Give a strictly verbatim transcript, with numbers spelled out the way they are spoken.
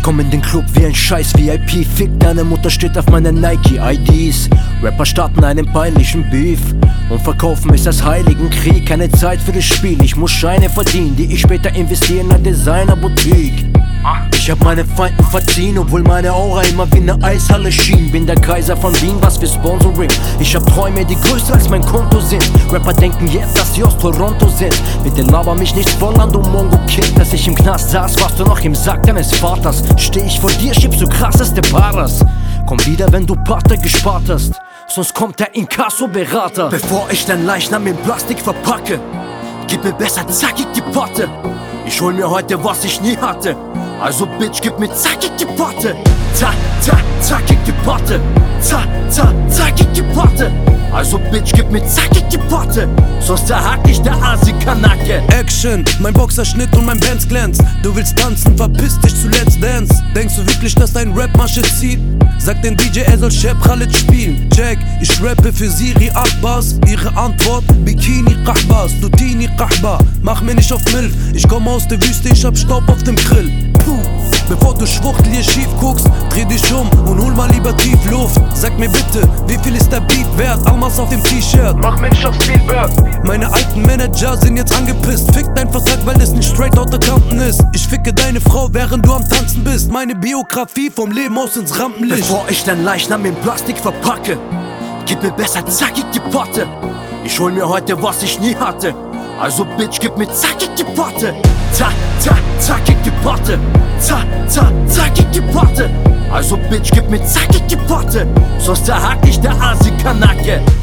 komm in den Club wie ein scheiß V I P. Fick deine Mutter steht auf meinen Nike-I Ds. Rapper starten einen peinlichen Beef und verkaufen es als heiligen Krieg. Keine Zeit für das Spiel, ich muss Scheine verdienen, die ich später investiere in eine Designer-Boutique. Ich hab meine Feinden verziehen, obwohl meine Aura immer wie ne Eishalle schien. Bin der Kaiser von Wien, was für Sponsoring. Ich hab Träume, die größer als mein Konto sind. Rapper denken jetzt, dass sie aus Toronto sind. Bitte laber mich nicht voll an, du Mongo-Kind. Dass ich im Knast saß, warst du noch im Sack deines Vaters. Steh ich vor dir, schiebst du krasseste Paras. Komm wieder, wenn du Pater gespart hast, sonst kommt der Inkasso-Berater. Bevor ich dein Leichnam in Plastik verpacke, gib mir besser zackig die Potte. Ich hol mir heute, was ich nie hatte. Also Bitch, gib mir zackig die Potte. Zack, zack, zackig die Potte. Zack, zack, zackig die Potte. Also Bitch, gib mir zackig die Potte, sonst erhack ich der Asi-Kanacke. Action, mein Boxerschnitt und mein Benz glänzt. Du willst tanzen, verpiss dich zu Let's Dance. Denkst du wirklich, dass dein Rap-Masche zieht? Sag den D J, er soll Shep Khaled spielen. Check, ich rappe für Siri acht Bars. Ihre Antwort, Bikini Kahbas, du Tini Kahba. Mach mir nicht auf Milf, ich komm aus der Wüste, ich hab Staub auf dem Grill. Puh. Bevor du Schwuchtel hier schief guckst, dreh dich um und hol mal lieber tief Luft. Sag mir bitte, wie viel ist der Beat wert? Almas auf dem T-Shirt, mach Mensch auf Spielberg. Meine alten Manager sind jetzt angepisst. Fick dein Vertrag, weil es nicht straight out Compton ist. Ich ficke deine Frau, während du am Tanzen bist. Meine Biografie vom Leben aus ins Rampenlicht. Bevor ich dein Leichnam in Plastik verpacke, gib mir besser zackig die Potte. Ich hol mir heute, was ich nie hatte. Also Bitch, gib mir zackig die Potte. Zack, zack, zackig die Potte. Zack, zack, zackig die Potte. Also Bitch, gib mir zackig die Potte, sonst erhack ich der Asi-Kanacke.